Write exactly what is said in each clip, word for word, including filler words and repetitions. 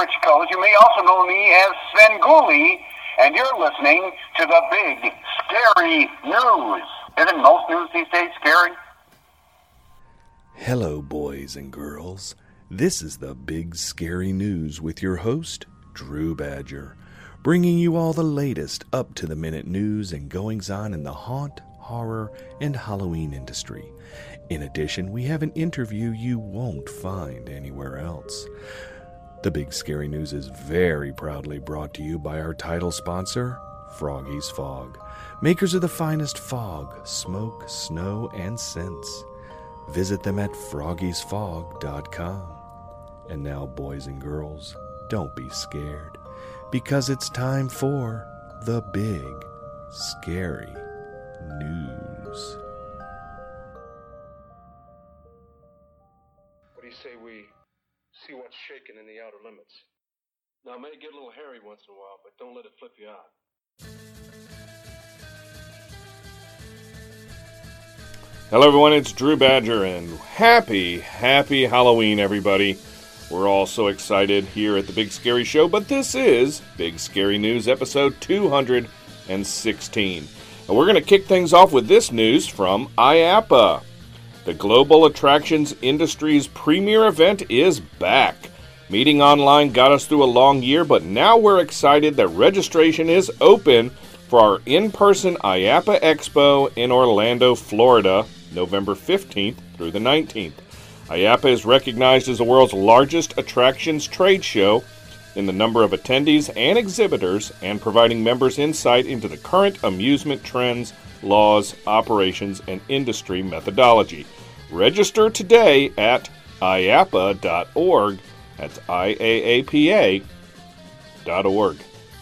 Rich Coles. You may also know me as Svengoolie, and you're listening to the Big Scary News. Isn't most news these days scary? Hello, boys and girls. This is the Big Scary News with your host, Drew Badger, bringing you all the latest up-to-the-minute news and goings-on in the haunt, horror, and Halloween industry. In addition, we have an interview you won't find anywhere else. The Big Scary News is very proudly brought to you by our title sponsor, Froggy's Fog, makers of the finest fog, smoke, snow, and scents. Visit them at froggies fog dot com. And now, boys and girls, don't be scared, because it's time for the Big Scary News. What do you say we see what's shaking in the outer limits? Now, it may get a little hairy once in a while, but don't let it flip you out. Hello everyone, it's Drew Badger, and happy, happy Halloween, everybody. We're all so excited here at the Big Scary Show, but this is Big Scary News episode two hundred sixteen. And we're going to kick things off with this news from I A P A. The Global Attractions Industry's premier event is back. Meeting online got us through a long year, but now we're excited that registration is open for our in-person I A P A Expo in Orlando, Florida, November fifteenth through the nineteenth. I A P A is recognized as the world's largest attractions trade show in the number of attendees and exhibitors, and providing members insight into the current amusement trends, laws, operations, and industry methodology. Register today at I A P A dot org. That's I A A P A dot org.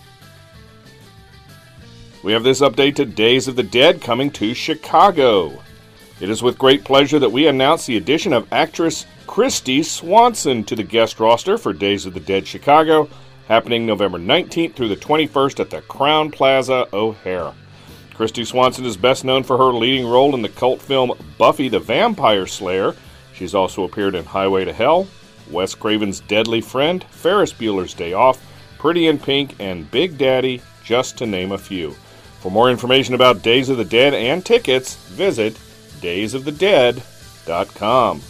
We have this update to Days of the Dead coming to Chicago. It is with great pleasure that we announce the addition of actress Kristy Swanson to the guest roster for Days of the Dead Chicago, happening November nineteenth through the twenty-first at the Crowne Plaza, O'Hare. Kristy Swanson is best known for her leading role in the cult film Buffy the Vampire Slayer. She's also appeared in Highway to Hell, Wes Craven's Deadly Friend, Ferris Bueller's Day Off, Pretty in Pink, and Big Daddy, just to name a few. For more information about Days of the Dead and tickets, visit days of the dead dot com.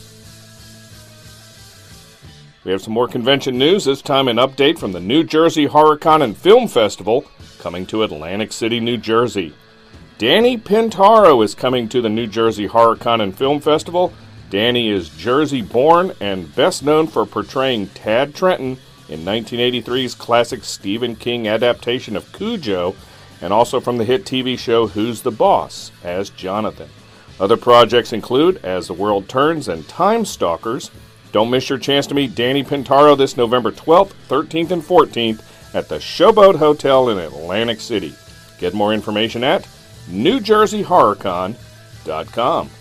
We have some more convention news, this time an update from the New Jersey HorrorCon and Film Festival coming to Atlantic City, New Jersey. Danny Pintaro is coming to the New Jersey HorrorCon and Film Festival. Danny is Jersey-born and best known for portraying Tad Trenton in nineteen eighty-three's classic Stephen King adaptation of Cujo, and also from the hit T V show Who's the Boss as Jonathan. Other projects include As the World Turns and Time Stalkers. Don't miss your chance to meet Danny Pintaro this November twelfth, thirteenth, and fourteenth at the Showboat Hotel in Atlantic City. Get more information at new jersey horror con dot com.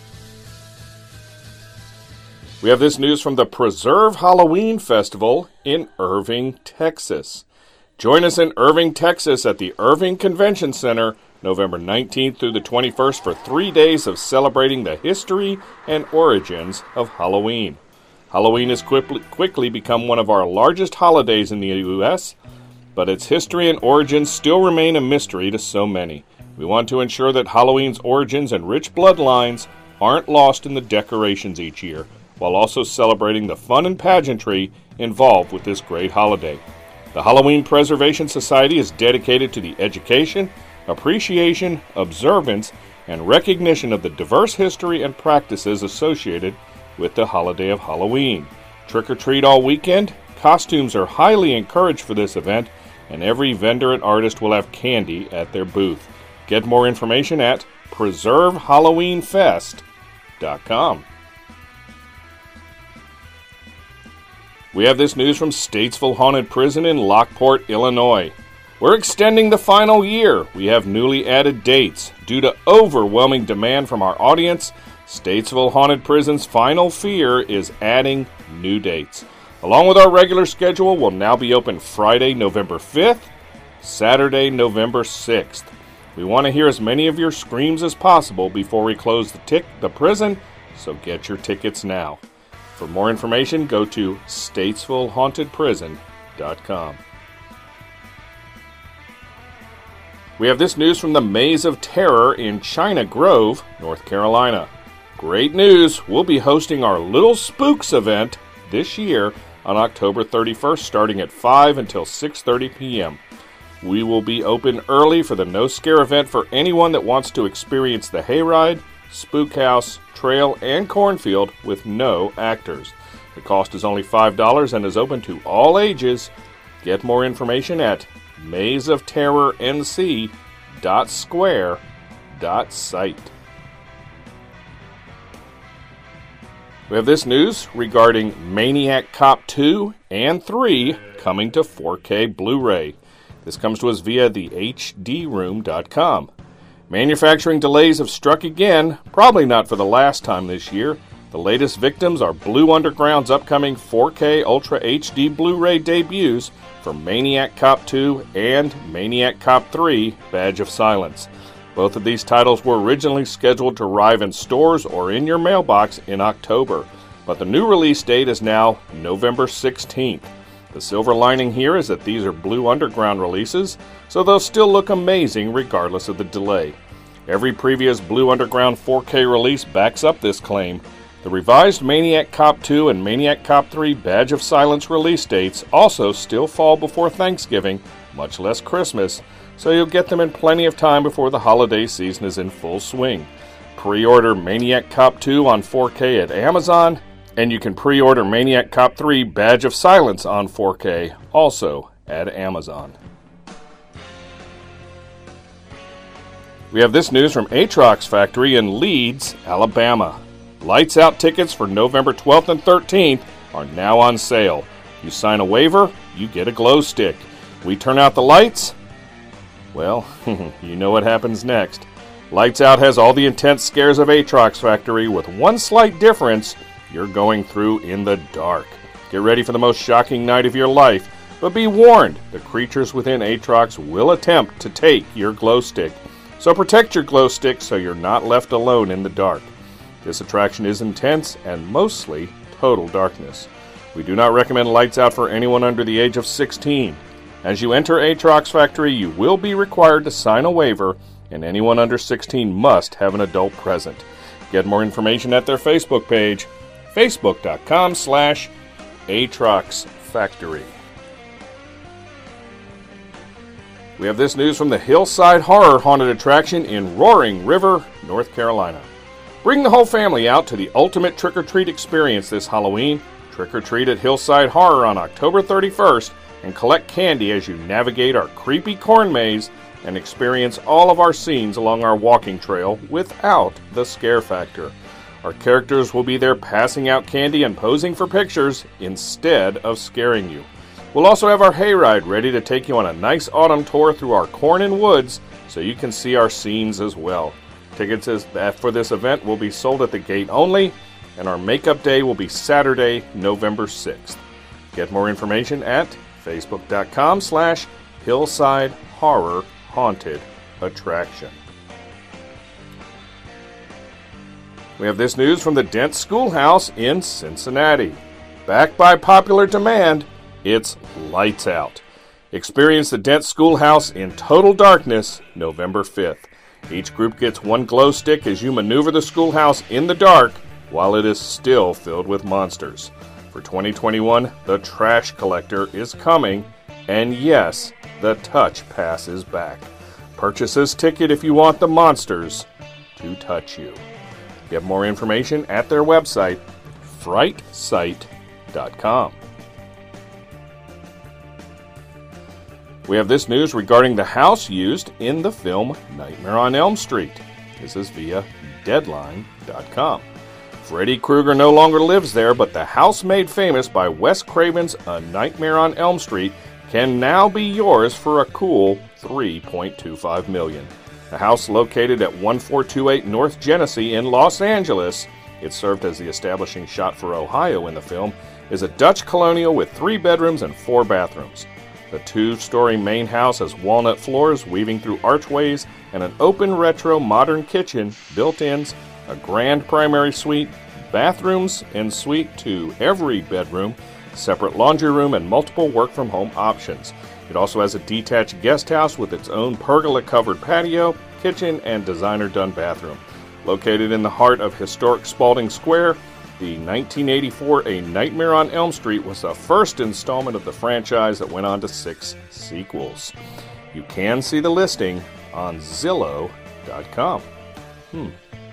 We have this news from the Preserve Halloween Festival in Irving, Texas. Join us in Irving, Texas at the Irving Convention Center November nineteenth through the twenty-first for three days of celebrating the history and origins of Halloween. Halloween has quickly, quickly become one of our largest holidays in the U S, but its history and origins still remain a mystery to so many. We want to ensure that Halloween's origins and rich bloodlines aren't lost in the decorations each year, while also celebrating the fun and pageantry involved with this great holiday. The Halloween Preservation Society is dedicated to the education, appreciation, observance, and recognition of the diverse history and practices associated with the holiday of Halloween. Trick or treat all weekend, costumes are highly encouraged for this event, and every vendor and artist will have candy at their booth. Get more information at preserve halloween fest dot com. We have this news from Statesville Haunted Prison in Lockport, Illinois. We're extending the final year. We have newly added dates. Due to overwhelming demand from our audience, Statesville Haunted Prison's final fear is adding new dates. Along with our regular schedule, will now be open Friday, November fifth, Saturday, November sixth. We want to hear as many of your screams as possible before we close the, tic- the prison, so get your tickets now. For more information, go to statesville haunted prison dot com. We have this news from the Maze of Terror in China Grove, North Carolina. Great news! We'll be hosting our Little Spooks event this year on October thirty-first, starting at five until six thirty p.m. We will be open early for the No Scare event for anyone that wants to experience the hayride, spook house, trail, and cornfield with no actors. The cost is only five dollars and is open to all ages. Get more information at maze of terror n c dot square dot site. We have this news regarding Maniac Cop two and three coming to four K Blu-ray. This comes to us via the H D room dot com. Manufacturing delays have struck again, probably not for the last time this year. The latest victims are Blue Underground's upcoming four K Ultra H D Blu-ray debuts for Maniac Cop two and Maniac Cop three Badge of Silence. Both of these titles were originally scheduled to arrive in stores or in your mailbox in October, but the new release date is now November sixteenth. The silver lining here is that these are Blue Underground releases, so they'll still look amazing regardless of the delay. Every previous Blue Underground four K release backs up this claim. The revised Maniac Cop two and Maniac Cop three Badge of Silence release dates also still fall before Thanksgiving, much less Christmas, so you'll get them in plenty of time before the holiday season is in full swing. Pre-order Maniac Cop two on four K at Amazon, and you can pre-order Maniac Cop three Badge of Silence on four K also at Amazon. We have this news from Atrox Factory in Leeds, Alabama. Lights Out tickets for November twelfth and thirteenth are now on sale. You sign a waiver, you get a glow stick. We turn out the lights? Well, you know what happens next. Lights Out has all the intense scares of Atrox Factory with one slight difference: you're going through in the dark. Get ready for the most shocking night of your life, but be warned, the creatures within Atrox will attempt to take your glow stick. So protect your glow stick so you're not left alone in the dark. This attraction is intense and mostly total darkness. We do not recommend Lights Out for anyone under the age of sixteen. As you enter Atrox Factory, you will be required to sign a waiver, and anyone under sixteen must have an adult present. Get more information at their Facebook page, facebook.com slash Atrox Factory. We have this news from the Hillside Horror Haunted Attraction in Roaring River, North Carolina. Bring the whole family out to the ultimate trick-or-treat experience this Halloween. Trick-or-treat at Hillside Horror on October thirty-first and collect candy as you navigate our creepy corn maze and experience all of our scenes along our walking trail without the scare factor. Our characters will be there passing out candy and posing for pictures instead of scaring you. We'll also have our hayride ready to take you on a nice autumn tour through our corn and woods so you can see our scenes as well. Tickets for this event will be sold at the gate only, and our makeup day will be Saturday, November sixth. Get more information at facebook.com slash Hillside Horror Haunted Attraction. We have this news from the Dent Schoolhouse in Cincinnati. Backed by popular demand, it's Lights Out. Experience the Dent Schoolhouse in total darkness November fifth. Each group gets one glow stick as you maneuver the schoolhouse in the dark while it is still filled with monsters. For twenty twenty-one, the Trash Collector is coming, and yes, the Touch Pass is back. Purchase this ticket if you want the monsters to touch you. Get more information at their website, fright site dot com. We have this news regarding the house used in the film Nightmare on Elm Street. This is via deadline dot com. Freddy Krueger no longer lives there, but the house made famous by Wes Craven's A Nightmare on Elm Street can now be yours for a cool three point two five million dollars. The house, located at one four two eight North Genesee in Los Angeles, it served as the establishing shot for Ohio in the film, is a Dutch colonial with three bedrooms and four bathrooms. The two-story main house has walnut floors weaving through archways and an open retro modern kitchen, built-ins, a grand primary suite, bathrooms en suite to every bedroom, separate laundry room, and multiple work-from-home options. It also has a detached guest house with its own pergola-covered patio, kitchen, and designer-done bathroom. Located in the heart of historic Spalding Square, the nineteen eighty-four A Nightmare on Elm Street was the first installment of the franchise that went on to six sequels. You can see the listing on Zillow dot com. Hmm.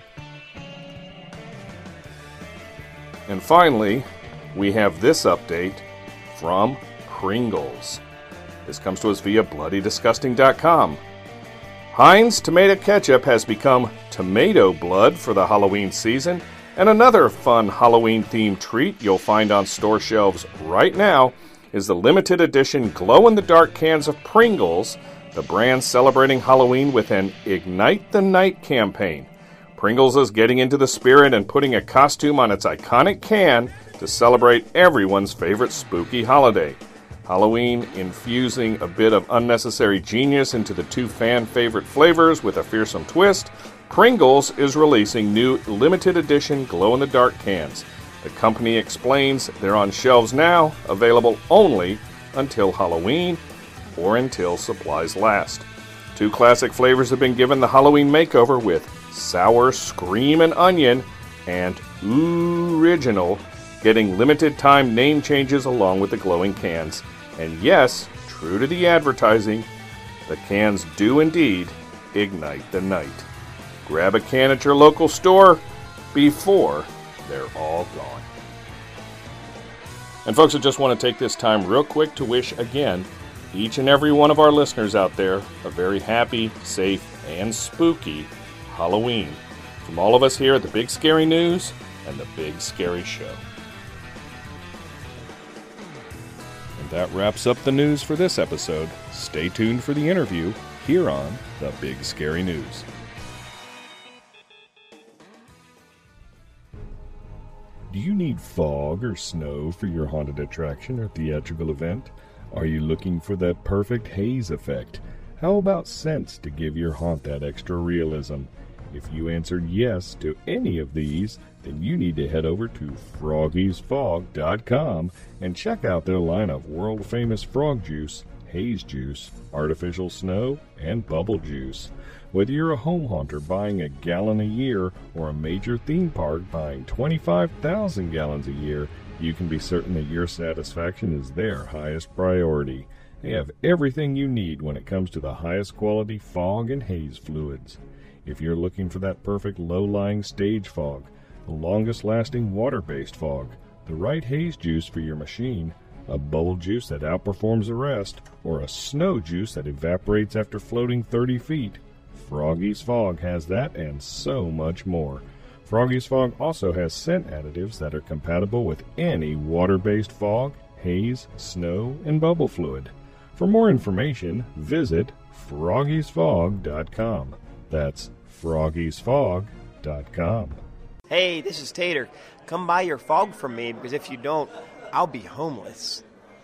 And finally, we have this update from Pringles. This comes to us via bloody disgusting dot com. Heinz Tomato Ketchup has become Tomato Blood for the Halloween season, and another fun Halloween-themed treat you'll find on store shelves right now is the limited edition glow-in-the-dark cans of Pringles, the brand celebrating Halloween with an Ignite the Night campaign. Pringles is getting into the spirit and putting a costume on its iconic can to celebrate everyone's favorite spooky holiday. Halloween infusing a bit of unnecessary genius into the two fan-favorite flavors with a fearsome twist, Pringles is releasing new limited edition glow-in-the-dark cans. The company explains they're on shelves now, available only until Halloween or until supplies last. Two classic flavors have been given the Halloween makeover with Sour Scream and Onion and Ooh Original, getting limited time name changes along with the glowing cans. And yes, true to the advertising, the cans do indeed ignite the night. Grab a can at your local store before they're all gone. And folks, I just want to take this time real quick to wish again each and every one of our listeners out there a very happy, safe, and spooky Halloween. From all of us here at the Big Scary News and the Big Scary Show. And that wraps up the news for this episode. Stay tuned for the interview here on the Big Scary News. Do you need fog or snow for your haunted attraction or theatrical event? Are you looking for that perfect haze effect? How about scents to give your haunt that extra realism? If you answered yes to any of these, then you need to head over to froggies fog dot com and check out their line of world-famous frog juice, haze juice, artificial snow, and bubble juice. Whether you're a home haunter buying a gallon a year or a major theme park buying twenty-five thousand gallons a year, you can be certain that your satisfaction is their highest priority. They have everything you need when it comes to the highest quality fog and haze fluids. If you're looking for that perfect low-lying stage fog, the longest-lasting water-based fog, the right haze juice for your machine, a bubble juice that outperforms the rest, or a snow juice that evaporates after floating thirty feet, Froggy's Fog has that and so much more. Froggy's Fog also has scent additives that are compatible with any water-based fog, haze, snow, and bubble fluid. For more information, visit froggies fog dot com. That's froggies fog dot com. Hey, this is Tater. Come buy your fog from me, because if you don't, I'll be homeless.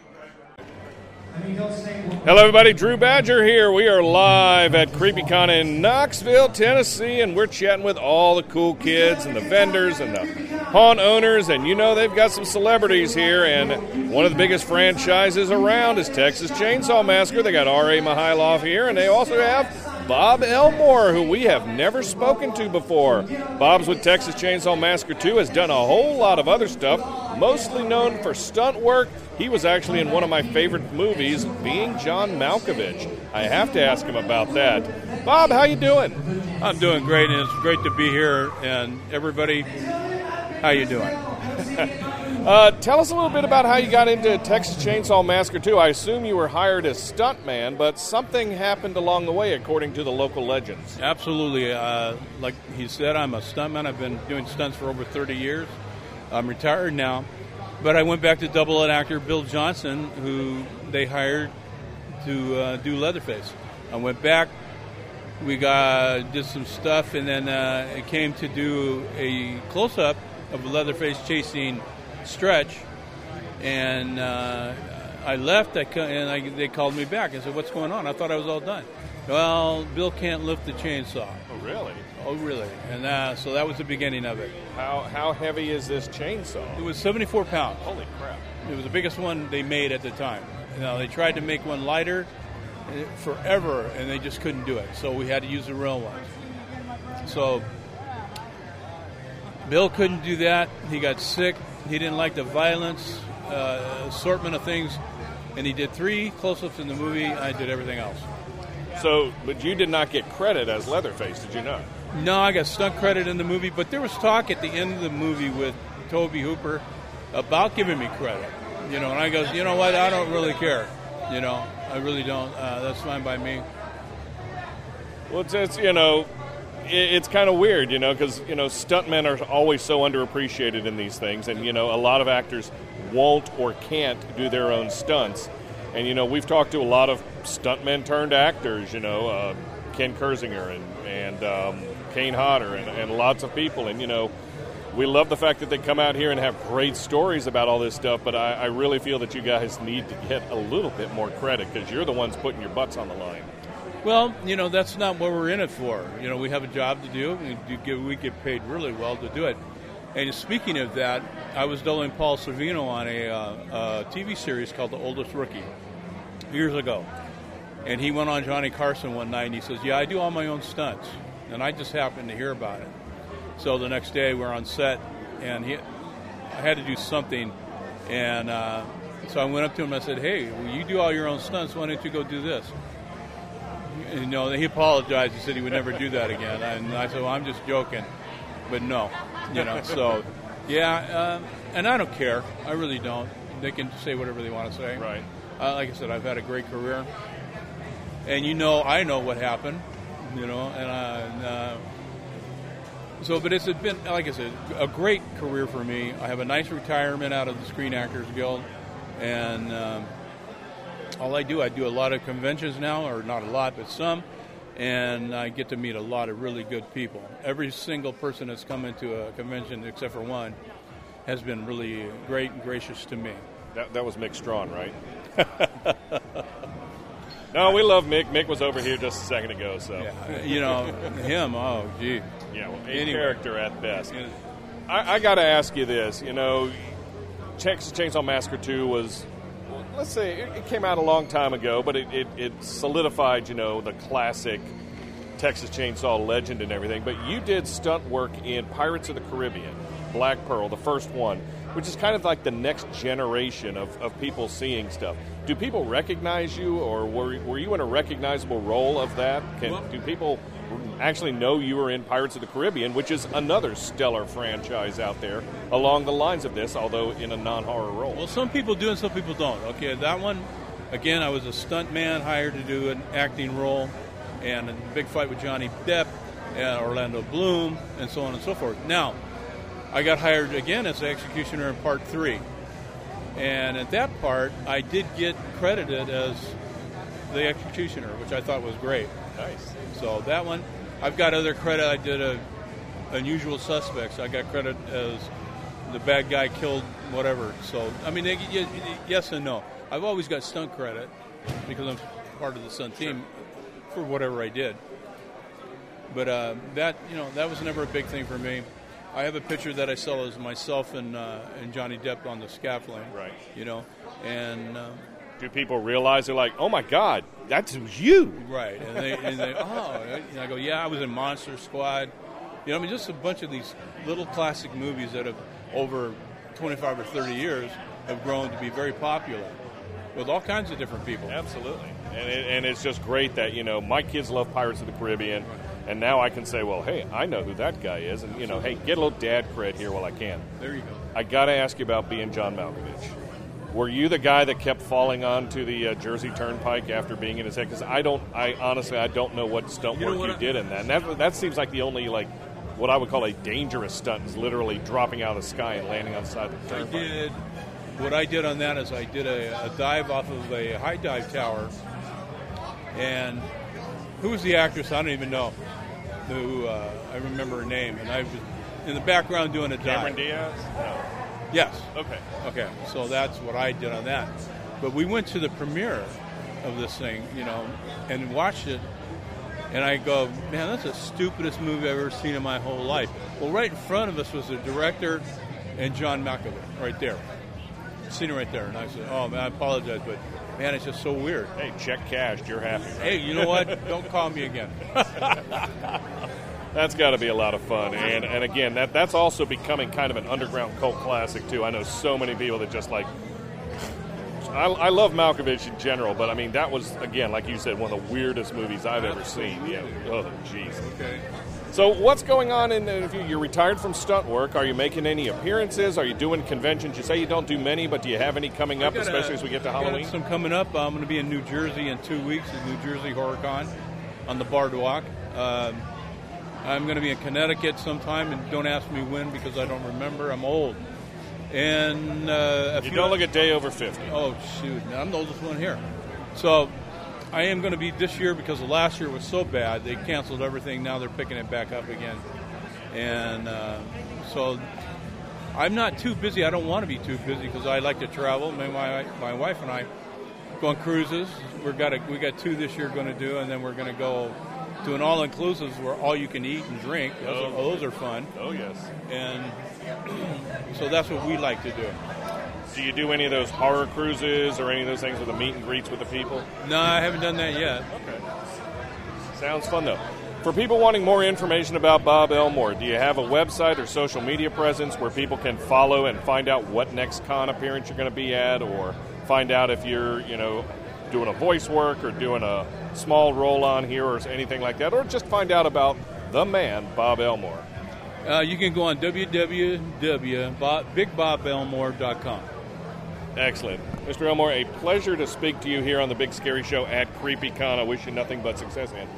Hello everybody, Drew Badger here. We are live at CreepyCon in Knoxville, Tennessee, and we're chatting with all the cool kids and the vendors and the haunt owners, and you know they've got some celebrities here, and one of the biggest franchises around is Texas Chainsaw Massacre. They got R A Mihailoff here, and they also have Bob Elmore, who we have never spoken to before. Bob's with Texas Chainsaw Massacre two, has done a whole lot of other stuff, mostly known for stunt work. He was actually in one of my favorite movies, Being John Malkovich. I have to ask him about that. Bob, how you doing? I'm doing great, and it's great to be here. And everybody, how you doing? uh, tell us a little bit about how you got into Texas Chainsaw Massacre two. I assume you were hired as stuntman, but something happened along the way, according to the local legends. Absolutely. Uh, like he said, I'm a stuntman. I've been doing stunts for over thirty years. I'm retired now. But I went back to double it actor Bill Johnson, who they hired to uh, do Leatherface. I went back, we got did some stuff, and then uh, it came to do a close-up of Leatherface chasing Stretch. And uh, I left, I, and I, they called me back. I said, what's going on? I thought I was all done. Well, Bill can't lift the chainsaw. Oh, really? Oh, really? And uh, so that was the beginning of it. How how heavy is this chainsaw? It was seventy-four pounds. Holy crap. It was the biggest one they made at the time. Now, they tried to make one lighter forever, and they just couldn't do it. So we had to use the real ones. So Bill couldn't do that. He got sick. He didn't like the violence, uh, assortment of things. And he did three close-ups in the movie. I did everything else. So, but you did not get credit as Leatherface, did you not? No, I got stunt credit in the movie, but there was talk at the end of the movie with Tobe Hooper about giving me credit. You know, and I goes, you know what, I don't really care. You know, I really don't. Uh, that's fine by me. Well, it's, it's you know, it, it's kind of weird, you know, because, you know, stuntmen are always so underappreciated in these things, and, you know, a lot of actors won't or can't do their own stunts. And, you know, we've talked to a lot of stuntmen turned actors, you know, uh, Ken Kersinger and, and um, Kane Hodder and, and lots of people. And, you know, we love the fact that they come out here and have great stories about all this stuff, but I, I really feel that you guys need to get a little bit more credit because you're the ones putting your butts on the line. Well, you know, that's not what we're in it for. You know, we have a job to do. We, do get, we get paid really well to do it. And speaking of that, I was doubling Paul Sorvino on a, uh, a T V series called The Oldest Rookie years ago. And he went on Johnny Carson one night and he says, yeah, I do all my own stunts. And I just happened to hear about it. So the next day we're on set and he, I had to do something. And uh, so I went up to him and I said, hey, well, you do all your own stunts. Why don't you go do this? And, you know, he apologized. He said he would never do that again. And I said, well, I'm just joking. But no, you know, so, yeah, um, and I don't care. I really don't. They can say whatever they want to say. Right. Uh, like I said, I've had a great career. And, you know, I know what happened, you know, and, uh, and uh, so, but it's been, like I said, a great career for me. I have a nice retirement out of the Screen Actors Guild, and um, all I do, I do a lot of conventions now, or not a lot, but some. And I get to meet a lot of really good people. Every single person that's come into a convention, except for one, has been really great and gracious to me. That, that was Mick Strawn, right? No, we love Mick. Mick was over here just a second ago, so. Yeah, you know, him, oh, gee. Yeah, well, a Anyway. character at best. I, I got to ask you this. You know, Texas Chainsaw Massacre two was, let's say, it, it came out a long time ago, but it, it, it solidified, you know, the classic Texas Chainsaw legend and everything. But you did stunt work in Pirates of the Caribbean, Black Pearl, the first one, which is kind of like the next generation of, of people seeing stuff. Do people recognize you, or were, were you in a recognizable role of that? Can, Well- do people actually know you were in Pirates of the Caribbean, which is another stellar franchise out there along the lines of this, although in a non-horror role? Well, some people do and some people don't. Okay, that one, again, I was a stunt man hired to do an acting role, and a big fight with Johnny Depp and Orlando Bloom, and so on and so forth. Now, I got hired again as the executioner in part three. And at that part, I did get credited as the executioner, which I thought was great. Nice. So that one, I've got other credit. I did a Unusual Suspects. I got credit as the bad guy killed whatever. So, I mean, they, yes and no. I've always got stunt credit because I'm part of the stunt team for whatever I did. But uh, that, you know, that was never a big thing for me. I have a picture that I sell as myself and uh, and Johnny Depp on the scaffolding. Right. You know, and uh, Do people realize they're like, oh my God, that's you? right, and they and they oh, and I go, yeah, I was in Monster Squad. You know, I mean, just a bunch of these little classic movies that have over twenty-five or thirty years have grown to be very popular with all kinds of different people. Absolutely. And, it, and it's just great that, you know, my kids love Pirates of the Caribbean, and now I can say, well, hey, I know who that guy is, and, you know, hey, get a little dad cred here while I can. There you go. I got to ask you about being John Malkovich. Were you the guy that kept falling onto the uh, Jersey Turnpike after being in his head? Because I don't, I honestly, I don't know what stunt You know work what you I- did in that. And that, that seems like the only, like, what I would call a dangerous stunt is literally dropping out of the sky and landing on the side of the I turnpike. did. What I did on that is I did a, a dive off of a high dive tower, and who was the actress? I don't even know. Who uh, I remember her name, and I was in the background doing a dive. Cameron Diaz? No. Yes. Okay. Okay. So that's what I did on that. But we went to the premiere of this thing, you know, and watched it, and I go, man, that's the stupidest movie I've ever seen in my whole life. Well, right in front of us was the director and John Malkovich, right there. Seen it right there, and I said, oh, man, I apologize, but, man, it's just so weird. Hey, check cashed, you're happy. Right? Hey, you know what? Don't call me again. That's got to be a lot of fun. And and again, that that's also becoming kind of an underground cult classic, too. I know so many people that just like, I, I love Malkovich in general, but I mean, that was, again, like you said, one of the weirdest movies I've ever seen. Yeah. Oh, jeez. Okay. So what's going on in the, you're retired from stunt work. Are you making any appearances? Are you doing conventions? You say you don't do many, but do you have any coming up, especially a, as we get to I Halloween? Got some coming up. I'm going to be in New Jersey in two weeks at New Jersey HorrorCon on the Boardwalk. Um, I'm going to be in Connecticut sometime, and don't ask me when because I don't remember. I'm old. And uh, a you few don't look a day over fifty. Oh, shoot. I'm the oldest one here. So I am going to be this year because last year was so bad. They canceled everything. Now they're picking it back up again. And uh, so I'm not too busy. I don't want to be too busy because I like to travel. My, my, my wife and I go on cruises. We've got a, we got two this year going to do, and then we're going to go to an all-inclusive where all you can eat and drink. Those, oh. are, those are fun. Oh, yes. And so that's what we like to do. Do you do any of those horror cruises or any of those things with the meet and greets with the people? No, I haven't done that yet. Okay. Sounds fun, though. For people wanting more information about Bob Elmore, do you have a website or social media presence where people can follow and find out what next con appearance you're going to be at, or find out if you're, you know, doing a voice work or doing a small roll-on here or anything like that, or just find out about the man, Bob Elmore? Uh, you can go on w w w dot big bob elmore dot com. Excellent. Mister Elmore, a pleasure to speak to you here on the Big Scary Show at CreepyCon. I wish you nothing but success, and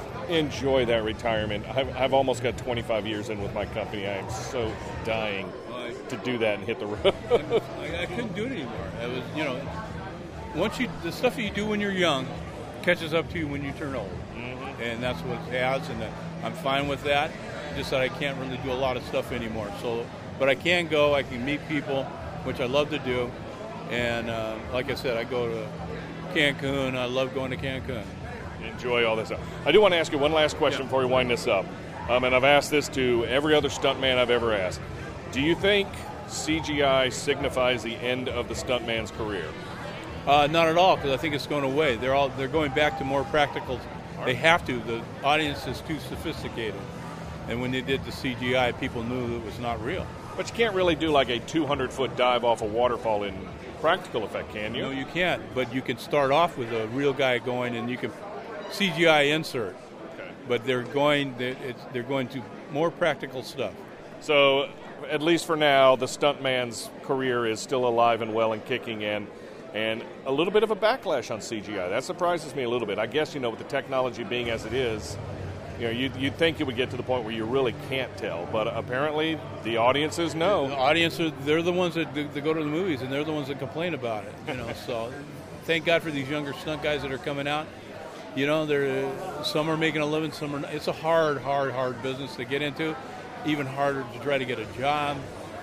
enjoy that retirement. I've, I've almost got twenty-five years in with my company. I am so dying to do that and hit the road. I, I couldn't do it anymore. It was, you know, once you, the stuff that you do when you're young catches up to you when you turn old. Mm-hmm. And that's what it has, and I'm fine with that. Just that I can't really do a lot of stuff anymore. So, but I can go, I can meet people, which I love to do. And uh, like I said, I go to Cancun. I love going to Cancun. Enjoy all this stuff. I do want to ask you one last question yeah. before we wind this up. Um, and I've asked this to every other stuntman I've ever asked. Do you think C G I signifies the end of the stuntman's career? Uh, not at all, because I think it's going away. They're all they're going back to more practical. Right. They have to. The audience is too sophisticated. And when they did the C G I, people knew it was not real. But you can't really do like a two hundred foot dive off a waterfall in practical effect, can you? No, you can't. But you can start off with a real guy going, and you can C G I insert. Okay. But they're going. It's, they're going to more practical stuff. So, at least for now, the stuntman's career is still alive and well and kicking, and and a little bit of a backlash on C G I. That surprises me a little bit. I guess, you know, with the technology being as it is, you know, you'd, you'd think it would get to the point where you really can't tell, but apparently the audiences know. The audience, are, they're the ones that, that go to the movies, and they're the ones that complain about it. You know, so thank God for these younger stunt guys that are coming out. You know, they're some are making a living, some are not. It's a hard, hard, hard business to get into. Even harder to try to get a job,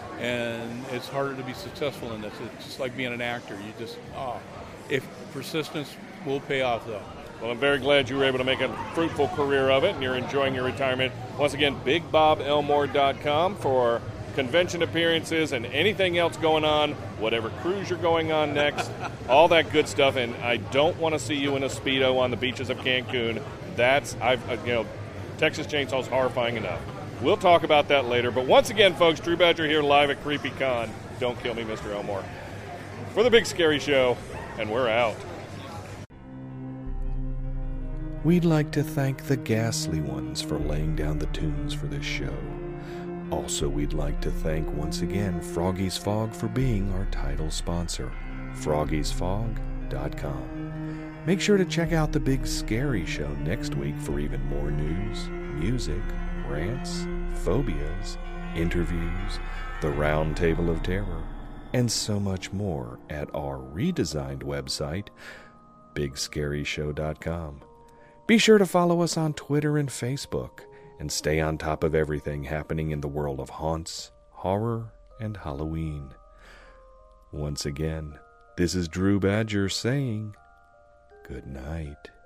and it's harder to be successful in this. It's just like being an actor. You just, oh, if persistence will pay off, though. Well, I'm very glad you were able to make a fruitful career of it, and you're enjoying your retirement. Once again, big bob elmore dot com for convention appearances and anything else going on, whatever cruise you're going on next, all that good stuff. And I don't want to see you in a Speedo on the beaches of Cancun. That's, I've, you know, Texas Chainsaw's horrifying enough. We'll talk about that later. But once again, folks, Drew Badger here live at CreepyCon. Don't kill me, Mister Elmore. For the Big Scary Show, and we're out. We'd like to thank the Ghastly Ones for laying down the tunes for this show. Also, we'd like to thank once again Froggy's Fog for being our title sponsor, froggies fog dot com. Make sure to check out the Big Scary Show next week for even more news, music, rants, phobias, interviews, the Round Table of Terror, and so much more at our redesigned website, big scary show dot com. Be sure to follow us on Twitter and Facebook, and stay on top of everything happening in the world of haunts, horror, and Halloween. Once again, this is Drew Badger saying good night.